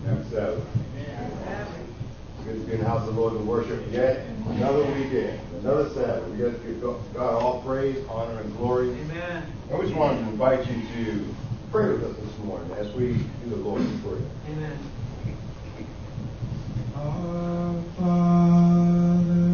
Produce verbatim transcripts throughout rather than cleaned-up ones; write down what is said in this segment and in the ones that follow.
Happy Sabbath. It's good to be in the house of the Lord and worship yet another weekend, another Sabbath. We got to give God all praise, honor, and glory. Amen. I just wanted to invite you to pray with us this morning as we do the Lord's Prayer. Amen. Our Father.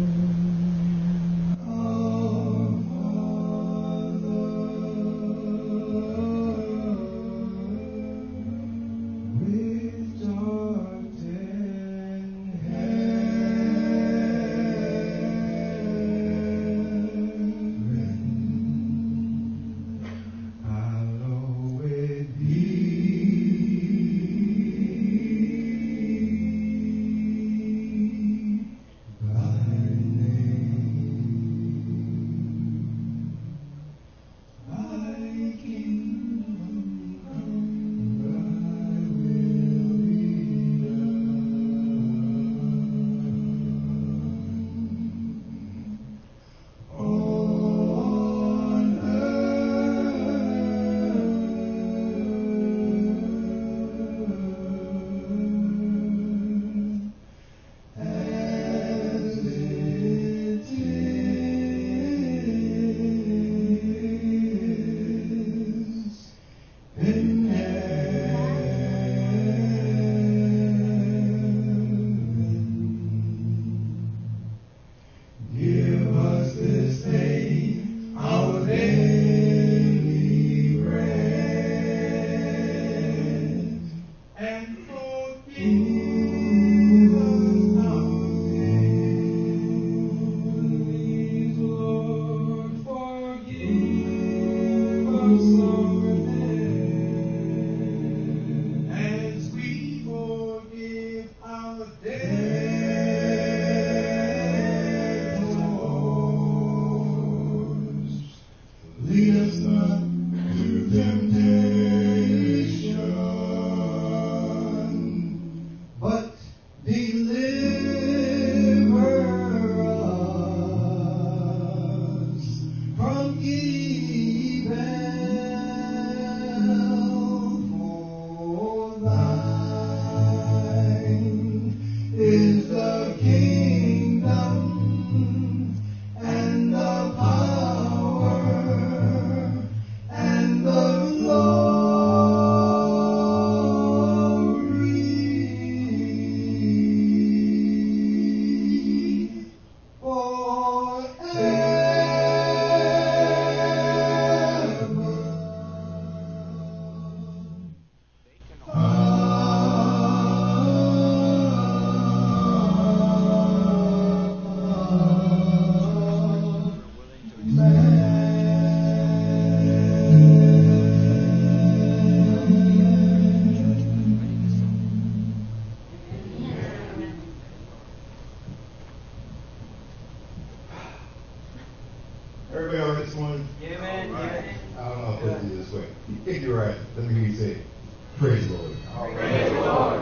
Everybody on this one? Amen. Right. I don't know how to put it this way. If you're right, let me hear you say, praise the Lord. Praise the Lord.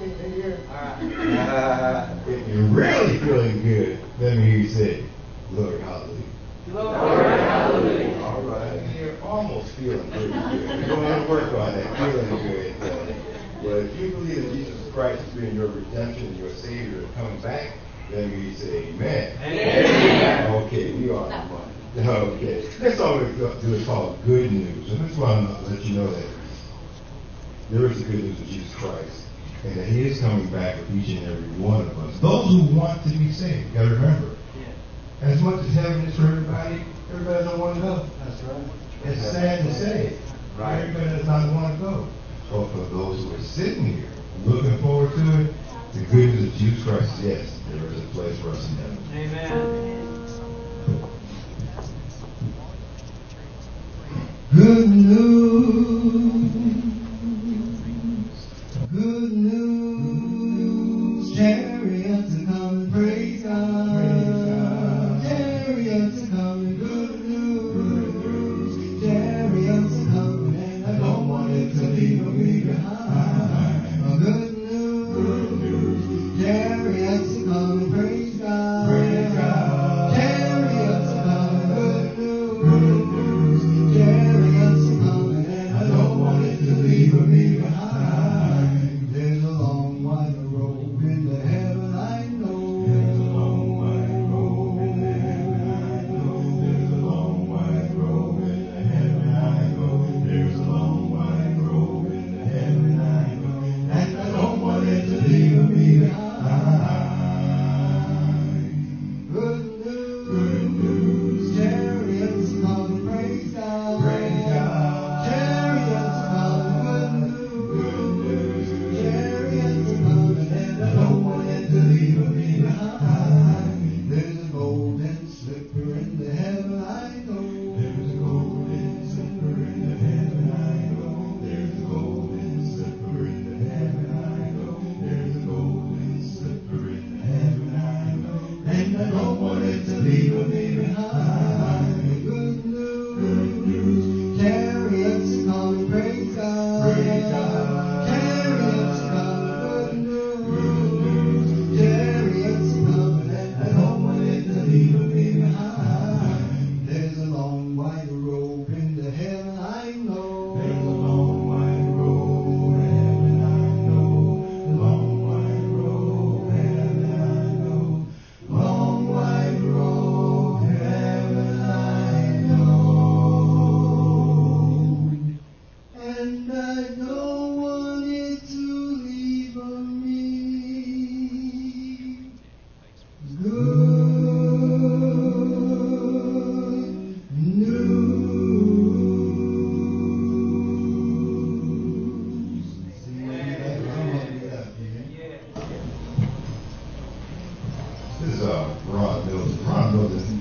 Uh, if you're really feeling good, let me hear you say, glory, hallelujah. Glory, hallelujah. All right. You're almost feeling pretty good. You're going to work on that, feeling good. Uh, but if you believe that Jesus Christ has been your redemption, your Savior, and coming back, let me say amen. Amen. Okay, we are on the money. Okay. That's all we do is call good news. And that's why I'm going to let you know that there is the good news of Jesus Christ. And that He is coming back with each and every one of us. Those who want to be saved, you got to remember. Yeah. As much as heaven is for everybody, everybody doesn't want to go. That's right. It's sad to say. Right. Everybody does not want to go. So for those who are sitting here, looking forward to it, the good news of Jesus Christ, yes, there is a place for us in heaven. Amen. Good news, good news, chariots are coming, praise God, chariots are coming, good news, chariots are coming, and I don't want it to leave me behind. Good news, chariots are coming, praise God, praise God.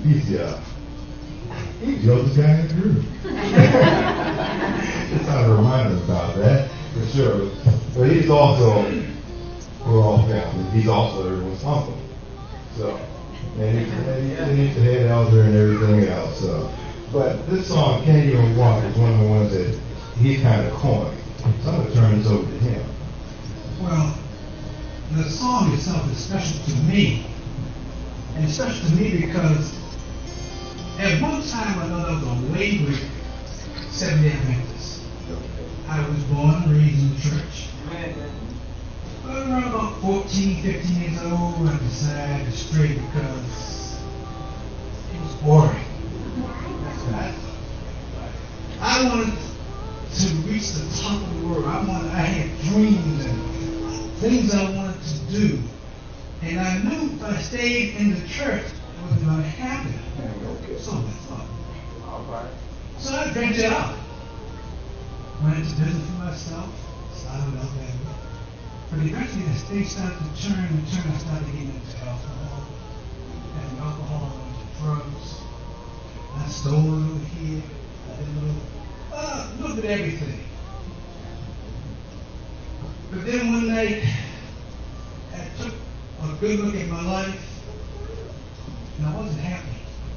he's uh, he's the oldest guy in the group. Just ought to remind him about that for sure. But he's also, we're all family. He's also everyone's uncle. So, and he's, and he's the head elder and everything else. So, but this song, Can't Even Walk, is one of the ones that he's kind of coined. So I'm going to turn this over to him. Well, the song itself is special to me. And it's special to me because at one time or another I was a wayward Seventh-day Adventist. I was born and raised in the church. But around about fourteen, fifteen years old, I decided to stray because it was boring. That's what I thought. I wanted to reach the top of the world. I wanted, I had dreams and things I wanted to do. And I knew if I stayed in the church, it wasn't going to happen. So I thought. So I ventured out. Went into business for myself, started out that way. But eventually the state started to turn and turn. I started getting into alcohol. And alcohol and drugs. I stole a little here. I did a little, uh, a little bit of everything. But then one night, I took a good look at my life, and I wasn't happy.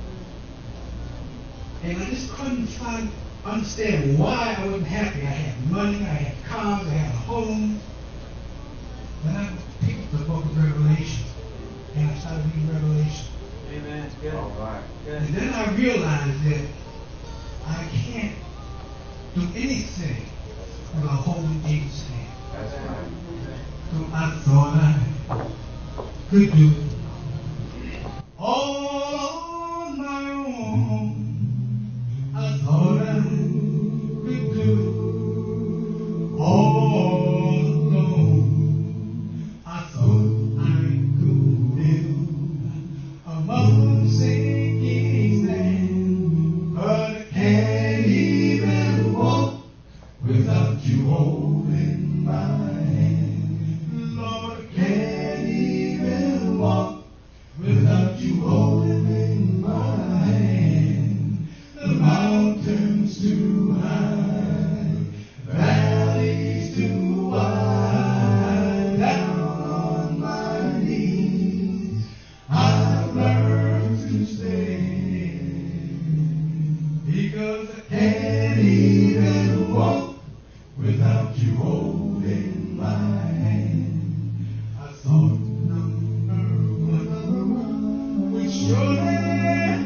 And I just couldn't find, understand why I wasn't happy. I had money, I had cars, I had a home. Then I picked up the book of Revelation, and I started reading Revelation. Amen. Good. All right. Good. And then I realized that I can't do anything without holding Jesus' hand. That's right. So I thought I could do it all on my own. I thought I could do it all alone. I thought I could live among sinking sand, but I can't even walk without you holding my hand. Lord, I can't even walk without you holding my hand. The mountain's too high, valleys too wide, down on my knees I've learned to stay, because I can't even walk without you holding my hand. I thought number one would surely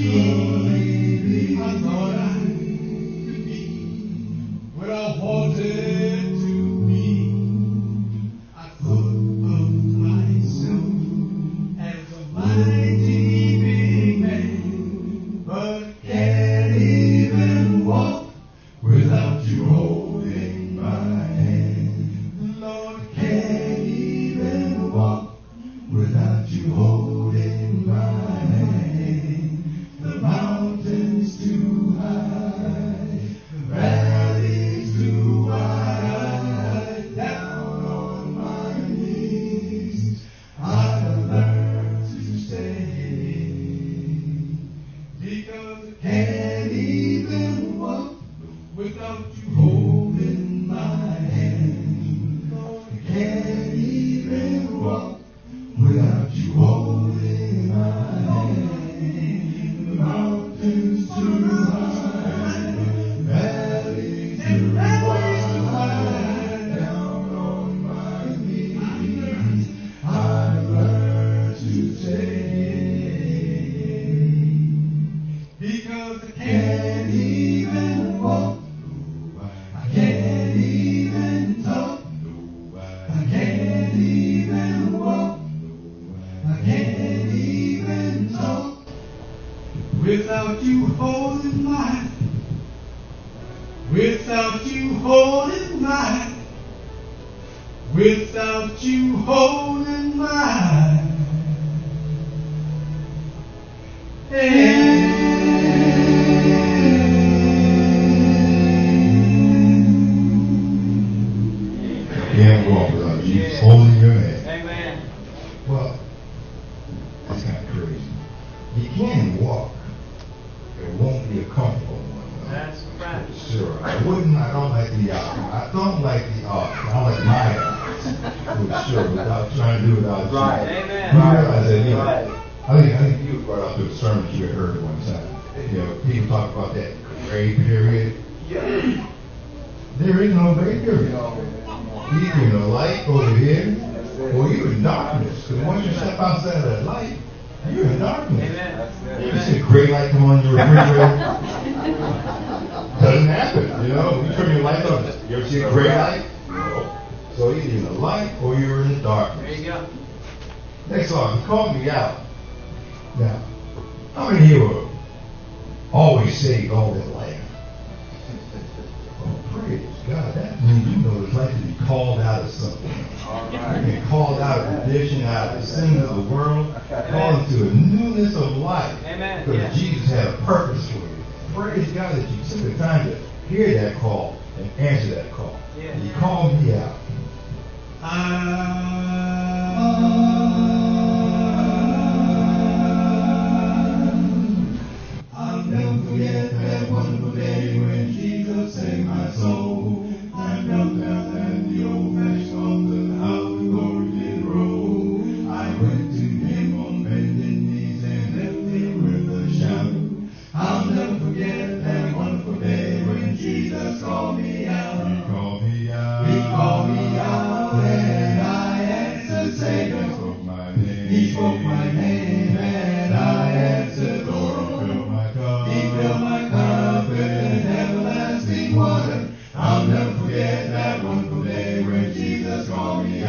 be. I thought I could be what I wanted to be. I thought of myself as a mighty big man, but I can't even walk without you holding my hand. Lord, I can't even walk without you holding my hand. The mountain's too high, the valley's too wide, down on my knees I've learned to stay, because I can't even walk without you holding my hand. Lord, I can't even walk without you holding my hand. The mountains too high, valleys too wide, down on my knees I've learned to stay, because I can't even walk, I can't even talk, I can't even walk, I can't even talk without you holding my, without you holding my, without you holding my hand. Can't walk without Jesus holding your hand. Amen. Well, that's kind of crazy. You can walk wouldn't, I don't like the, uh, I don't like the, uh, I don't like my, uh, for sure, without trying to do without Right. Jesus. Amen. You realize that, you know, Right. I think, I think you brought up the sermon you had heard at one time. You know, people talk about that gray period. Yeah. There is no gray period. Either in the light over here, or you're in darkness. Because once you step outside of that light, you're in darkness. Amen. You see a gray light come on your refrigerator. Doesn't happen, you know. You turn your light on. You ever see a gray light? No. So either in the light or you're in the darkness. There you go. Next song, he called me out. Now, how many here were always saved all their life? Oh, praise God. That means you know what it's like to be called out of something. All You're right. being called out of tradition, out of the sins of the world, called into a newness of life. Amen. Because Yeah. Jesus had a purpose for you. Praise God that you took the time to hear that call and answer that call. Yeah. He called me out. I'll never forget that wonderful day when Jesus saved my soul. I knelt down at the old-fashioned altar, how the glory did roll. I went to him on bended knees and left him with a shout. I'll never forget that wonderful day when Jesus called me out. He called me out. He called me out and I answered, Savior. He spoke my name. He spoke my name and I answered, Lord. Fill my cup. He filled my cup with everlasting water. I'll never forget that wonderful day when Jesus called me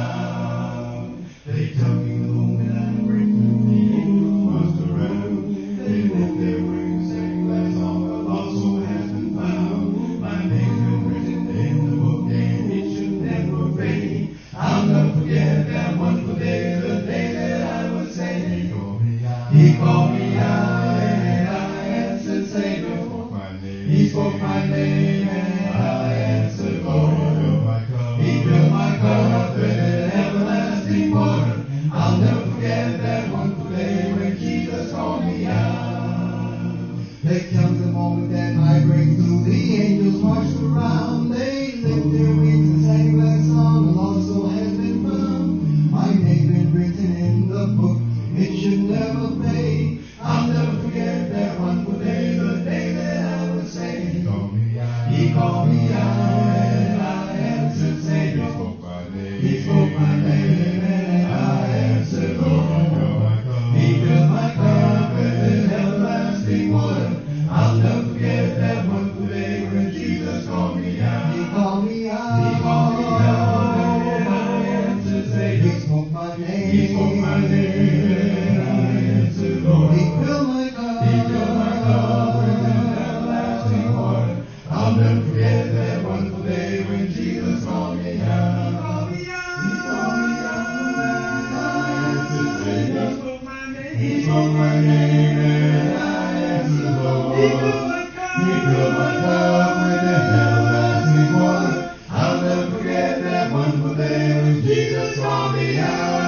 out. They took me home and I break through the angels must around. They lift their wings, sing that song, a lost soul has been found. My name's been written in the book and it should never fade. I'll never forget that wonderful day, the day that I was saved. He called me out. He called me out and I answered, Savior. My name. He spoke my name and I answered, Lord. Fill my cup. He filled my cup with everlasting water. I'll never forget that wonderful day when Jesus called me out. There comes a moment that I break through. The angels marched around. They lift their wings and sang that song. The lost soul has been found. My name been written in the book. It should never fade. I'll never forget that wonderful day, the day that I was saved. He called me out. He called me out and I answered, Savior. He spoke my name. He spoke my name and I answered, Lord. Fill my cup. He filled my cup with everlasting water. I'll never forget that wonderful day when Jesus called me out. He called me out. He called me out and I answered, Savior. He spoke my name. He spoke my name and I answered, Lord. He filled my cup. He filled my cup with everlasting water. I'll never forget that wonderful day when Jesus called me out. He called me out. He called me out and I answered, Savior. He spoke my name. He spoke my name and I answered, Lord. He filled my cup. He filled my cup with everlasting water. I'll never forget that wonderful day when Jesus called me out.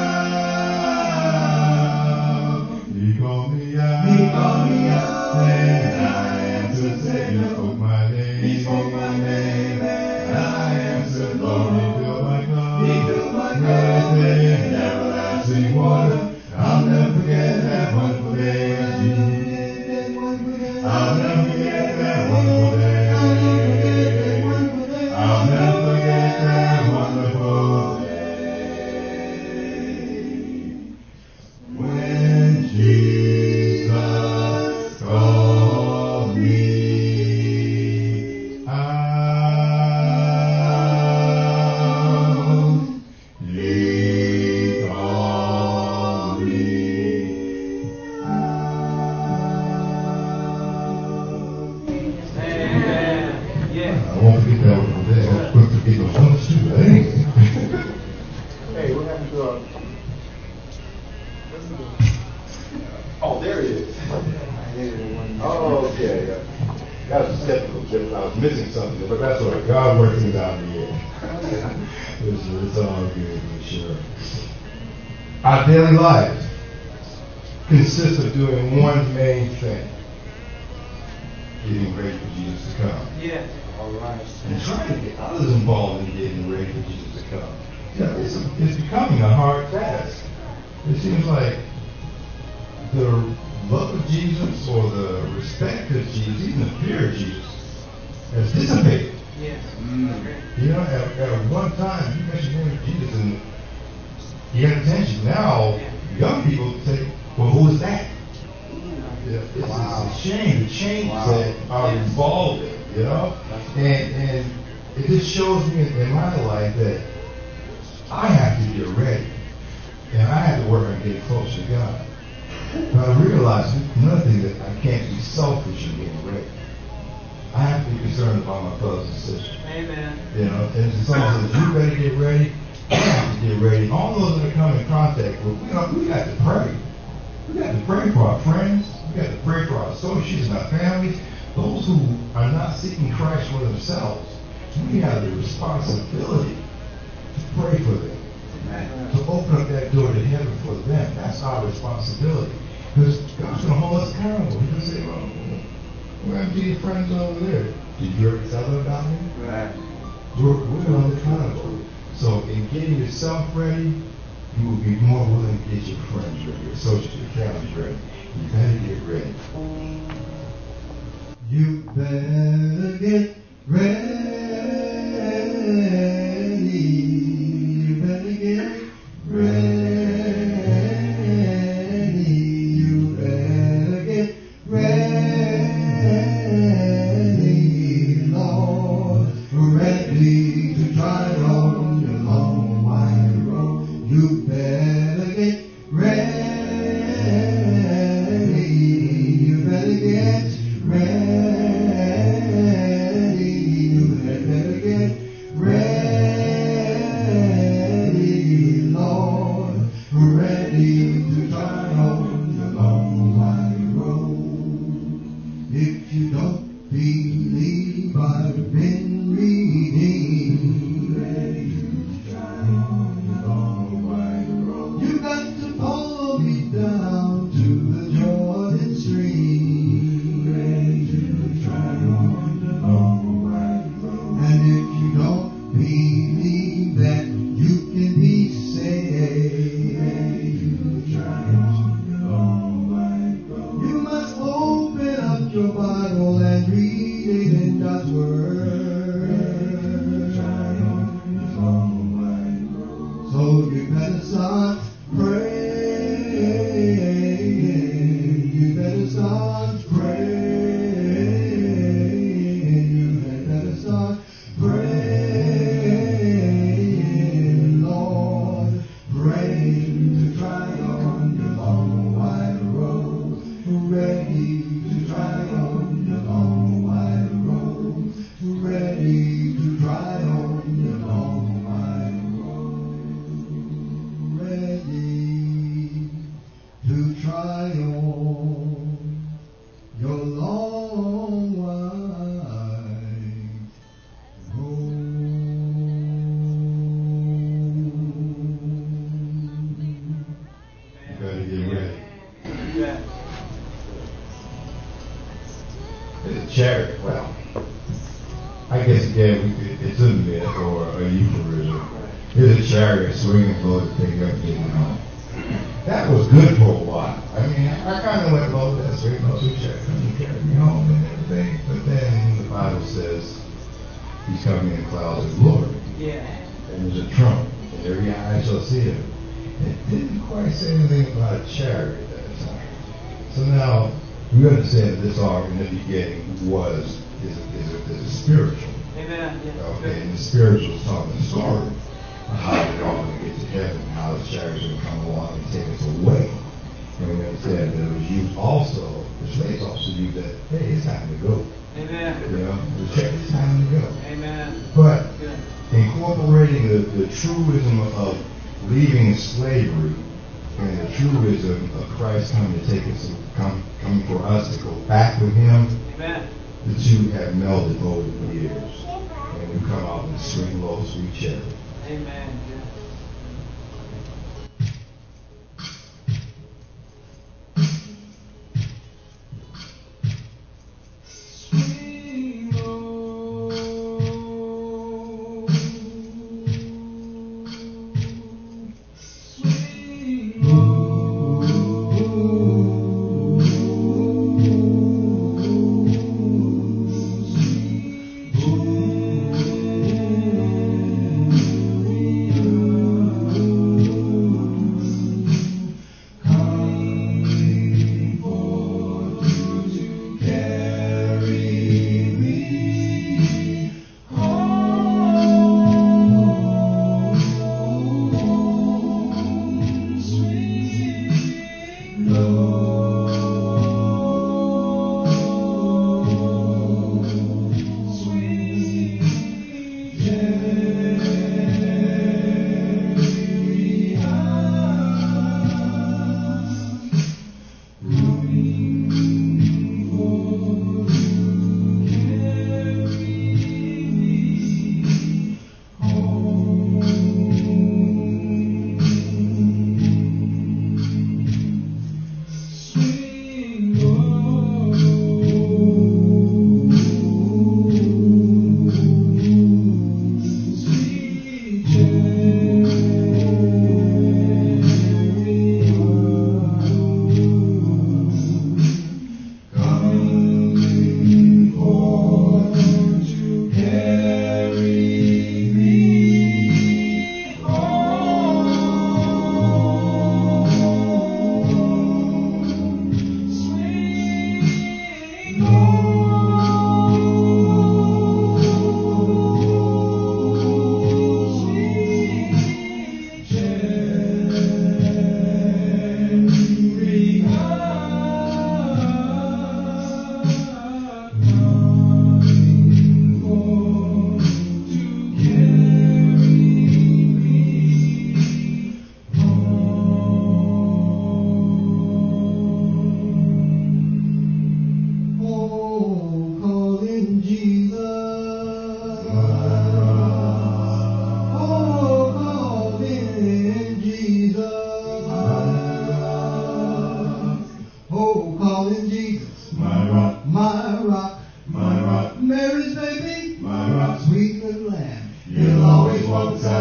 He called me out. He called me out and I answered, Savior. He spoke my name. He spoke my name and I answered, Lord. He filled my cup. He filled my cup with everlasting water. I'll never forget that wonderful day. I'll never forget that wonderful day. I'll never forget that wonderful day. When Jesus called me out. He called me Amen. Yes. I won't forget that one day. I'll put the people on too, eh? Hey, what happened to uh Oh, there it is. Oh, okay. Yeah. That was a technical difference. I was missing something, but that's all right. God works things out in the end. it's, it's all good, for sure. Our daily lives consist of doing one main thing: getting ready for Jesus to come. Yes. All right. And trying to get others involved in getting ready for Jesus to come. You know, it's, it's becoming a hard task. It seems like the love of Jesus or the respect of Jesus, even the fear of Jesus, has dissipated. Yes. Mm. You know, at, at one time, you mentioned the name of Jesus and you got attention. Now, young people say, well, who is that? Yeah, it's, wow. It's a shame, the changes wow. that are yes. involved in it, you know? And, and it just shows me in, in my life that I have to get ready. And I have to work on getting closer to God. But I realize another thing that I can't be selfish in getting ready. I have to be concerned about my brothers and sisters. Amen. You know, and if someone says, you better get ready, I have to get ready. All those that come in contact with, you know, we got to pray. We got to pray for our friends. We got to pray for our associates and our families. Those who are not seeking Christ for themselves, we have the responsibility to pray for them. Amen. To open up that door to heaven for them. That's our responsibility. Because God's going to hold us accountable. He's going to say, well, what happened to your friends over there? Did you ever tell them about me? Right. We're, we're going to hold accountable. So in getting yourself ready, you will be more willing to get your friends ready, your associates, your families ready. You better get ready. You better get ready. You better get ready. You better get ready, Lord. Ready to try on your long wide road. You better get ready. You better get ready. You better get ready, Lord. Ready to try on your long wide road. If you don't believe I've been redeemed, ready to try on your long wide road. You got to follow me down to the Jordan stream, ready to try on your long wide road. And if you don't believe that you can be saved, ready to try on your long wide road, you must open up your Bible and read it in God's Word. Ready to try on your long wide road. So you better start praying. You better start praying. You better start praying, Lord. Praying to try on your long wide road. Ready to try on your long wide road. Ready to try on your long wide road. Ready to try on your long wide road. You better get ready. Yes. It's a chariot. Well, I guess again, we could, it's a myth or a euphemism. It's a chariot swinging low to pick up getting home. That was good for a while. I mean, I kind of went low that swing low to chariot and carry me home and everything. But then the Bible says he's coming in clouds of glory. Yeah. And there's a trump, and every eye shall see him. It didn't quite say anything about a chariot at the time. So now we understand that this ark in the beginning was is is a, is a spiritual. Amen. Yeah. Okay, and the spiritual is telling the story of how they're all going to get to heaven, and how the chariots are going to come along and take us away. And we understand that it was used also, the slaves also used that, hey, it's time to go. Amen. You know, the check, it's time to go. Amen. But Good. incorporating the, the truism of leaving slavery and the truism of Christ coming to take us, come, coming for us to go back with Him, Amen. the two have melded over the years. And we come out with sweet, low, sweet chariot. Amen. Sweet Lord.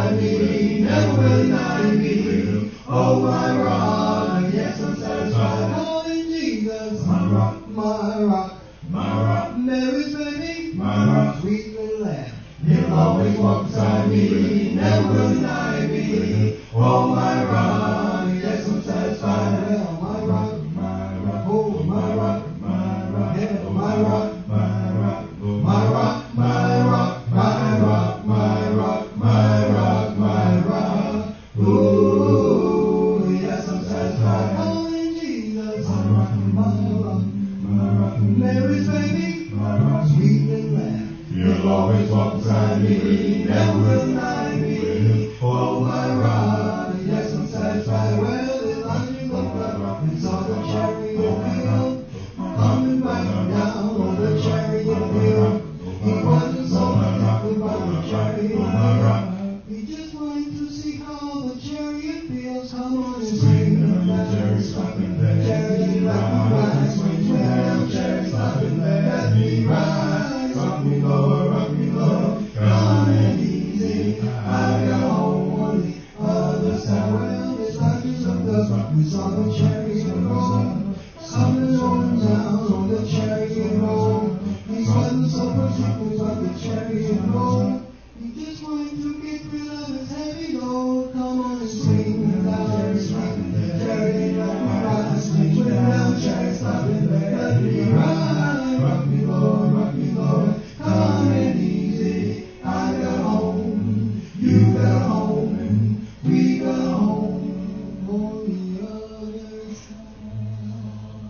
satisfy me, never will deny me. Oh, my rock, yes, I'm satisfied. Calling Jesus, my rock, my rock, my rock. Mary's baby, my rock, sweet little lamb. He'll always walk beside me, never will deny me. Oh, my rock, yes, I'm satisfied. Well, my rock, my rock, oh, my rock, my rock, yeah, my rock, my rock, my rock, my rock, my rock, my rock, my rock, my rock. Ooh, yes, I'm satisfied. Calling Jesus, my rock, my rock, my rock. Mary's baby, my rock, sweet little lamb. You'll always walk beside me, never will deny me. Oh, my rock, yes, I'm satisfied. Well, Elijah looked up and saw the chariot wheel coming back down on the chariot wheel. He wasn't so particular about the chariot wheel. He just wanted to see how the chariot feels. Come on and swing the chariot, stop and let chariot, let me ride. Swing down, chariot, stop and let me ride. Rock me, Lord, rock me, Lord, come and easy. I got home on the other side. Well, it's like just up the we saw the chariot roll, coming on down on the chariot roll. He wasn't so particular about the chariot roll. He just wanted to get rid of his heavy load. Come on and swing the chariot, chariot, let me ride. Swing down, chariot, stop and let me ride. Rock me, Lord, rock me, Lord, come and easy. I got home, you got home, and we got home on the other side.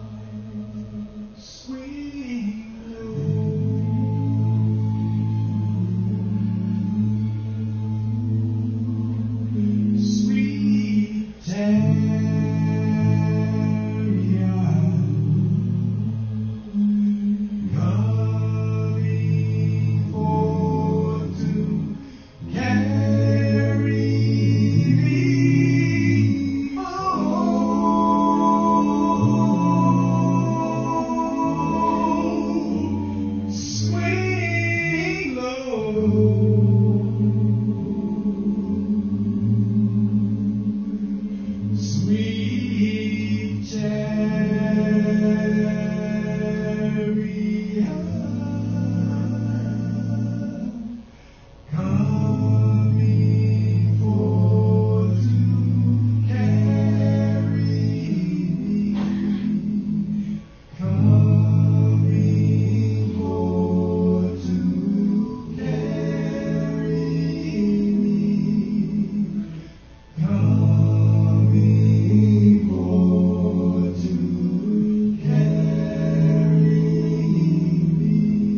Sweet Lord, sweet chariot, coming forth to carry me home. Sweet Lord, sweet chariot, coming forth to carry me, coming forth to carry me, coming forth to carry me.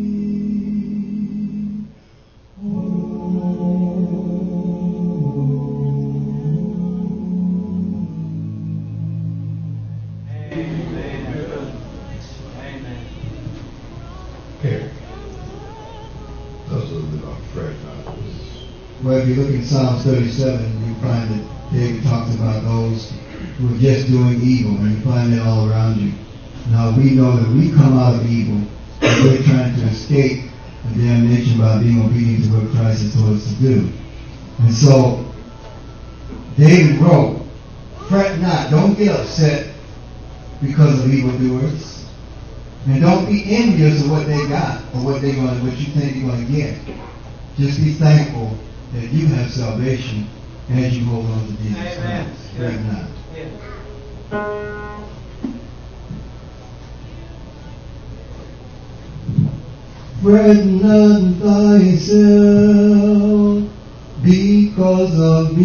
Amen. Amen. Okay. That's a little bit off track now. Well, if you look in Psalms thirty-seven, you find that David talks about those who are just doing evil, and you find that all around you. Now, we know that we come out of evil, and we're trying to escape the damnation by being obedient to what Christ has told us to do. And so, David wrote, fret not, don't get upset because of evildoers. And don't be envious of what they got or what they're going, what you think you're going to get. Just be thankful that you have salvation as you hold on to Jesus Amen. Christ. Fret not. Yes. Fret not thyself because of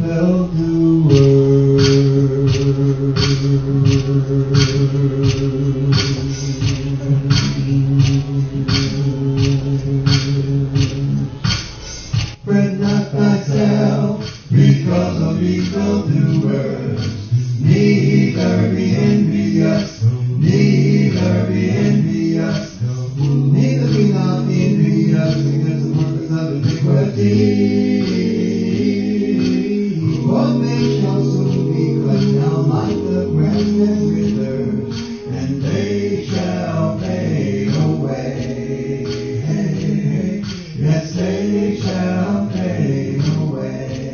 evildoers. Fret not thyself because of evildoers. Neither be envious, neither be envious, neither be not envious against the workers of iniquity. For they shall soon be cut down like the grass that withers, and they shall fade away. Yes, they shall fade away.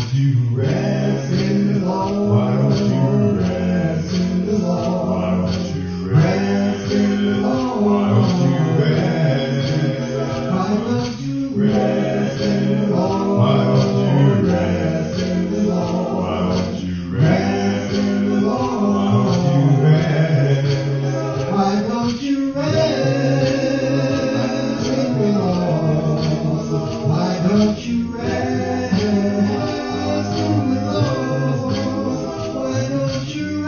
don't you rest in the Lord? Why don't you rest in the Lord? Why don't you rest in the Lord? Why don't you rest? Why don't you rest in the Lord? Why don't you rest in the Lord? Why don't you rest in the Lord? Why don't you rest? Why don't you rest in the Lord? Why don't you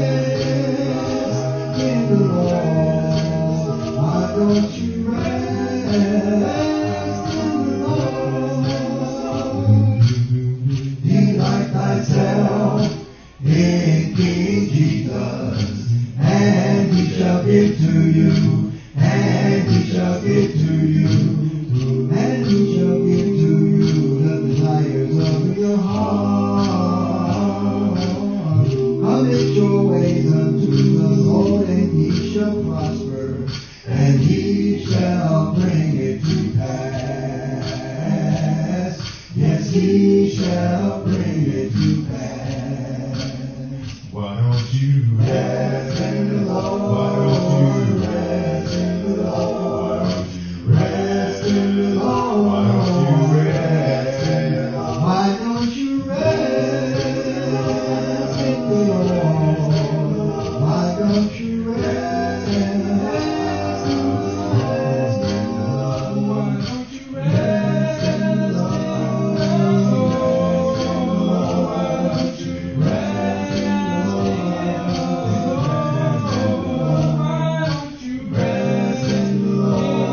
rest in the Lord? Why don't you rest in the Lord? Delight thyself in King Jesus, and he shall give to you, and he shall give to you. And he shall give to you the desires of your heart. Commit your ways unto the Lord, and he shall prosper, and he shall bring it to pass. Yes, he shall bring it to pass. Why don't you rest in the Lord? Why don't you rest in the Lord? Why don't you rest in the Lord? Why don't you rest in the Lord? Why don't you rest in the Lord? Why don't you rest in the Lord? Why don't you rest in the Lord? Why don't you rest in the Lord? Why don't you rest in the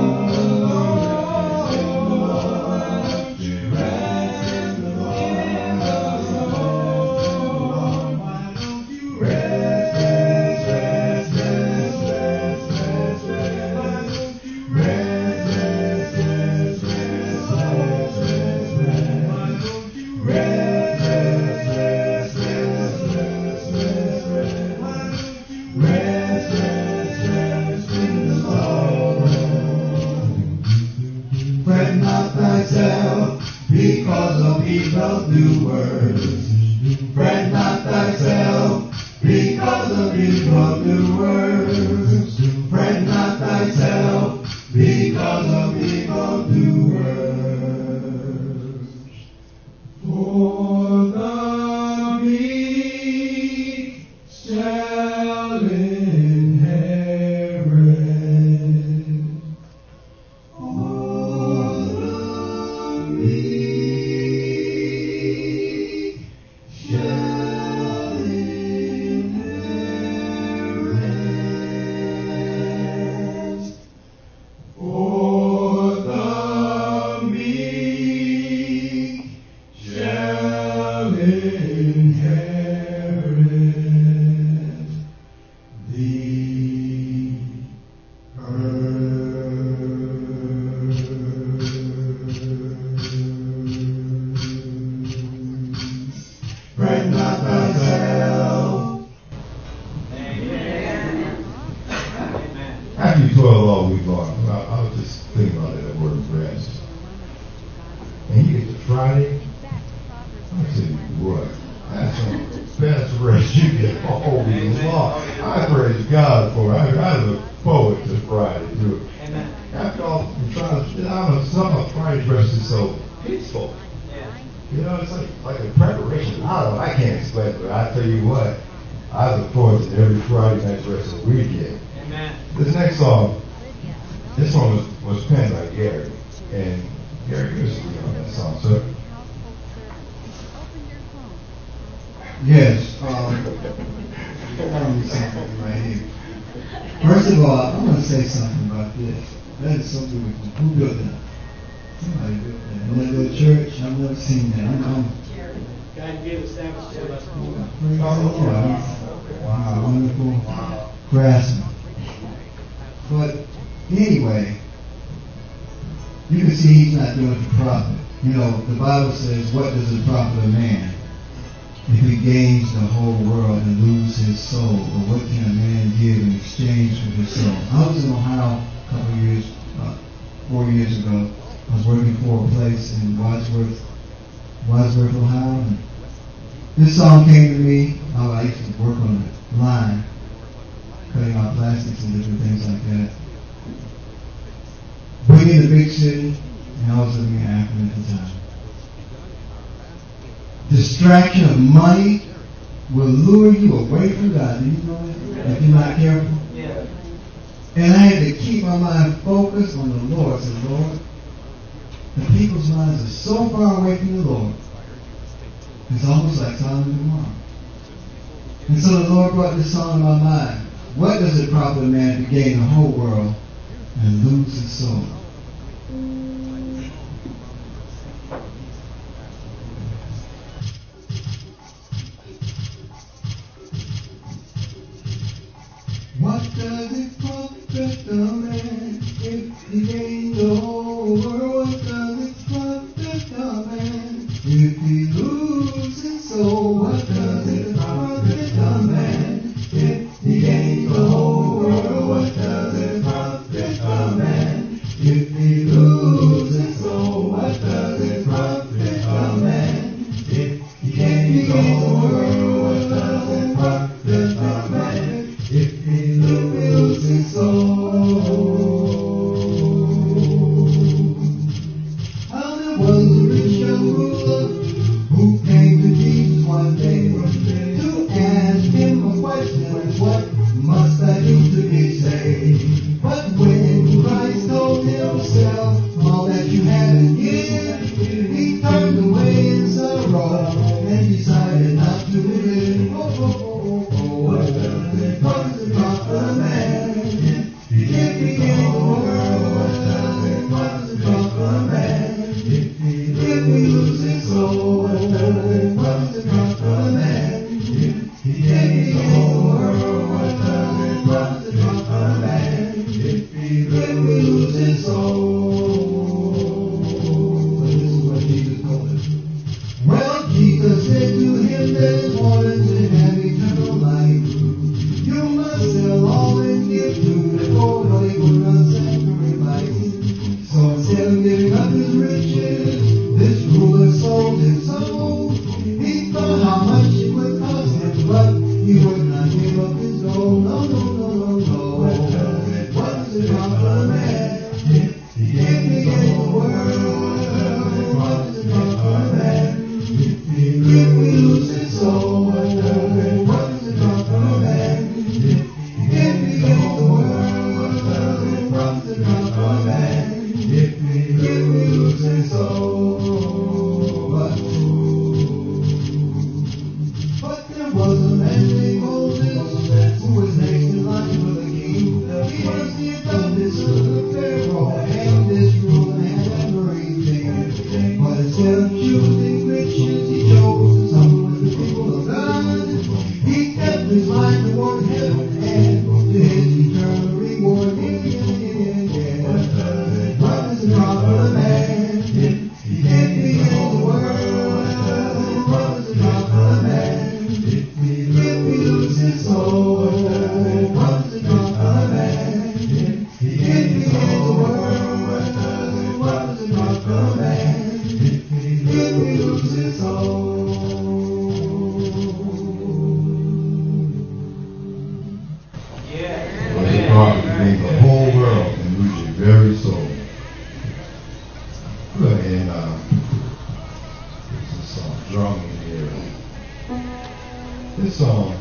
Fret not thyself because of evil doers. Fret not thyself because of evil doers. Fret not thyself because of evil doers. For the meek shall inherit. You know, the Bible says, what does it profit a man if he gains the whole world and lose his soul? Or what can a man give in exchange for his soul? I was in Ohio a couple of years, uh, four years ago. I was working for a place in Wadsworth, Wadsworth, Ohio. And this song came to me while I used to work on the line, cutting out plastics and different things like that. Being in the big city, and I was living in Akron at the time. Distraction of money will lure you away from God. Do you know that? If you're not careful. Yeah. And I had to keep my mind focused on the Lord. I said, Lord, the people's minds are so far away from the Lord. It's almost like Sodom and Gomorrah. And so the Lord brought this song in my mind. What does it profit a man to gain the whole world and lose his soul? What does it profit a man if he gains the whole world? What does it profit a man if he loses his soul? What does it profit a man if he gains the whole world? What does it profit a man if he loses his soul? What does it profit a man if he gains the whole world? What does it profit a man if he loses his soul? How there was a rich young ruler who came to Jesus one day to ask him a question: what must I do to be saved? But when Christ told himself all that you had to give, he turned away in sorrow and decided not to live. Oh, oh, oh, oh, what does it profit a man if he gains the world? What does it profit a man if he loses his soul? What does it profit a man if he gains the whole world? What does it profit a man if he loses his soul? This is what Jesus told us. Well, Jesus said to him that in order to have eternal life, you must sell all and give to the poor, or they will not sacrifice. So instead of giving up his riches, this ruler sold his soul. He thought how much it would cost him, but he would not give up his gold. No, no, no, no, no. What does it profit a man if he gains the whole world? What does it profit a man if he loses his soul? What does it profit a man if he gains the world? What does it profit a man if he loses his soul? But, but there was a man named Moses who was next in line for the king. He was the youngest of the Pharaoh, and this ruler had everything. But instead of choosing riches, he chose some of the people of God. He kept his mind toward heaven and to his eternal reward. Yeah, yeah, yeah. What does it profit a man if he gains the whole world? What does it profit a man if he loses his soul? What does it profit a man if he gains the whole world? What does it profit a man if he loses his soul? Yeah. What does it profit to gain the whole world and lose your very soul? Go ahead and uh, this song, Drum in Here. This song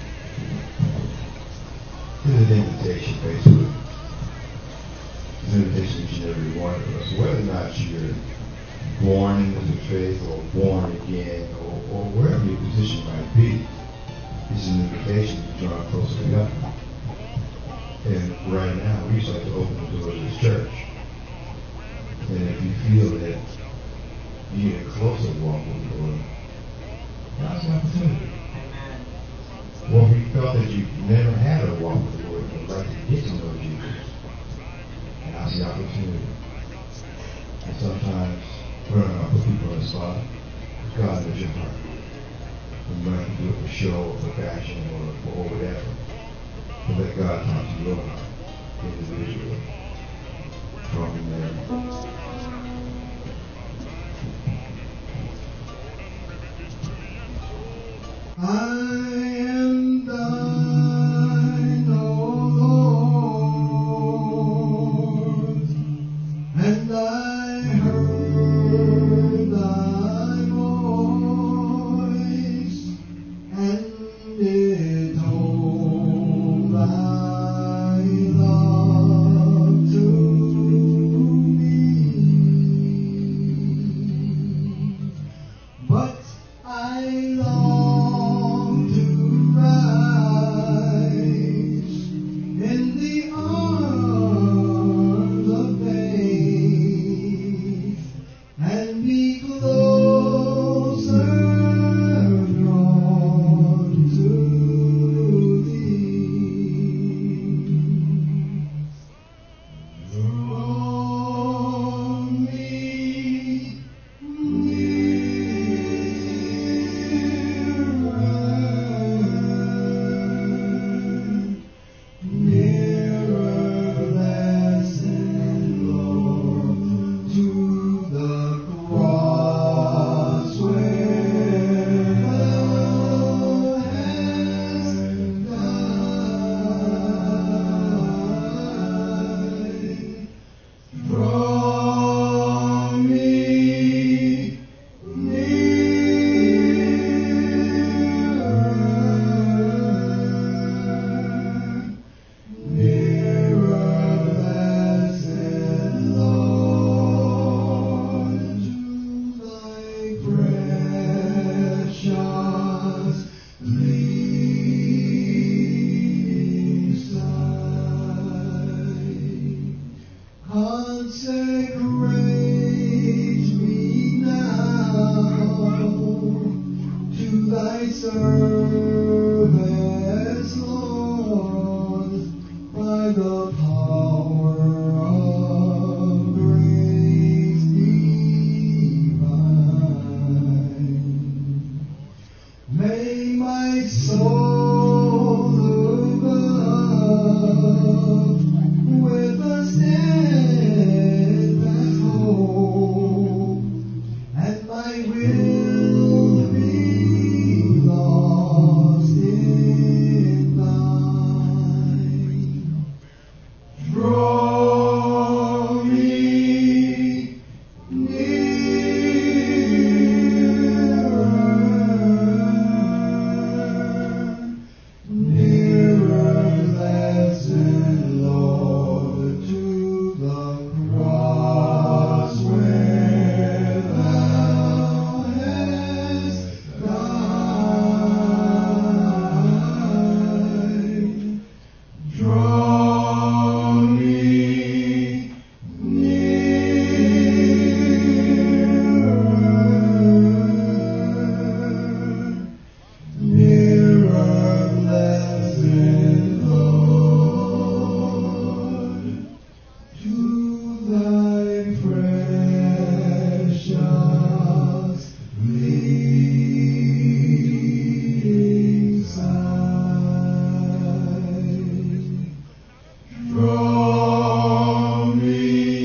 is an invitation, basically. It's an invitation to each and every one of us, whether or not you're born into the faith or born again or, or wherever your position might be. It's an invitation to draw closer to God. And right now, we just like to open the door of this church. And if you feel that you need a closer walk with the Lord, now's the opportunity. Or if you felt that you never had a walk with the Lord and would like to get to know Jesus, now's the opportunity. And sometimes we're not going to put people on the spot. God knows your heart. We might have to do it for show or for fashion or, or whatever. But let God talk to your heart individually. From there. serve as Lord by the power of grace divine. May my soul look up with a steadfast hope, and my will be lost in thine. Draw me nearer, nearer, blessed Lord, to the cross where thou hast died. Draw me nearer, nearer, blessed Lord, to thy precious bleeding side. Draw me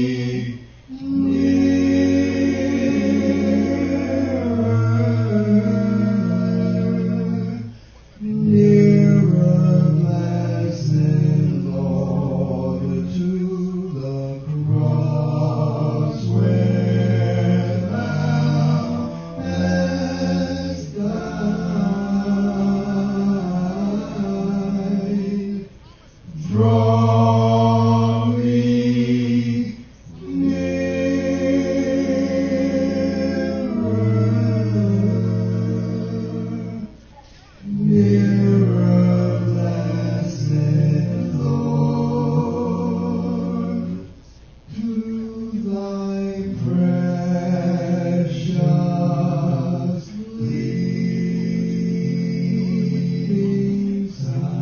nearer, nearer, blessed Lord, to the cross where thou hast died. Draw me nearer, nearer, blessed Lord, to thy precious bleeding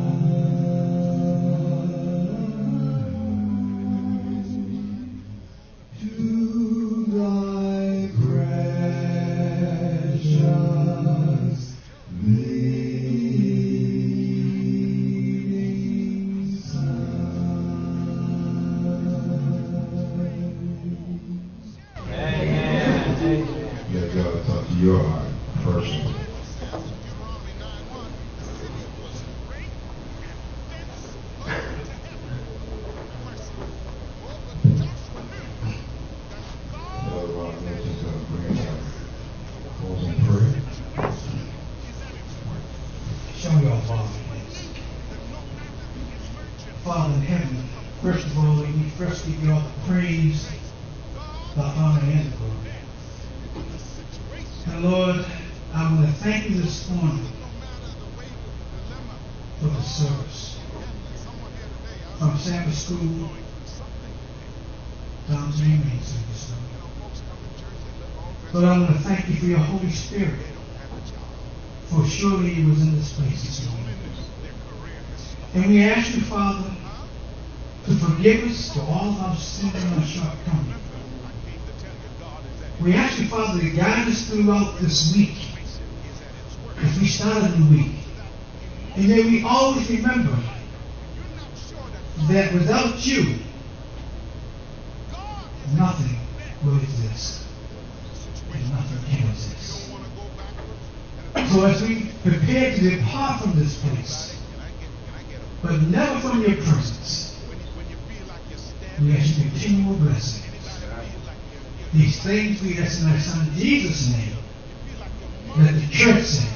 side. To thy precious bleeding side. Amen. Let God talk to your heart personally. Brother Ron Mills is going to bring us a closing prayer. Shall we all bow? Father in heaven, first of all, we first give you all the praise, the honor, and the glory. And Lord, I want to thank you this morning for the service. From Sabbath school down to the main service. Lord, I want to thank you for your Holy Spirit, for surely he was in this place this morning. And we ask you, Father, to forgive us for all of our sins and our shortcomings. We ask you, Father, to guide us throughout this week as we start a new week. And may we always remember that without you, nothing will exist. And nothing can exist. So as we prepare to depart from this place, but never from your presence, we ask you continual blessings. These things we ask in our Son Jesus' name. Let the church say,